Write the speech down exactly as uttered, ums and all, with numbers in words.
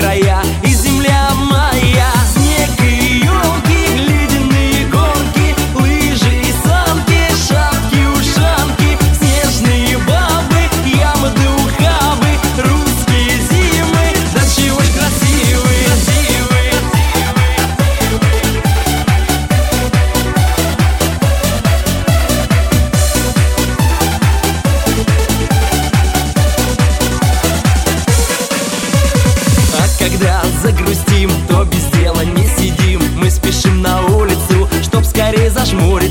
края и земля моя. Снег и елки, ледяные горки, лыжи и санки, шапки, ушанки, снежные бабы, ямы да ухабы, русские зимы, да чего ж красивые, красивые. А когда загрустим, то без дела не сидим, мы спешим на улицу, чтоб скорее зажмурить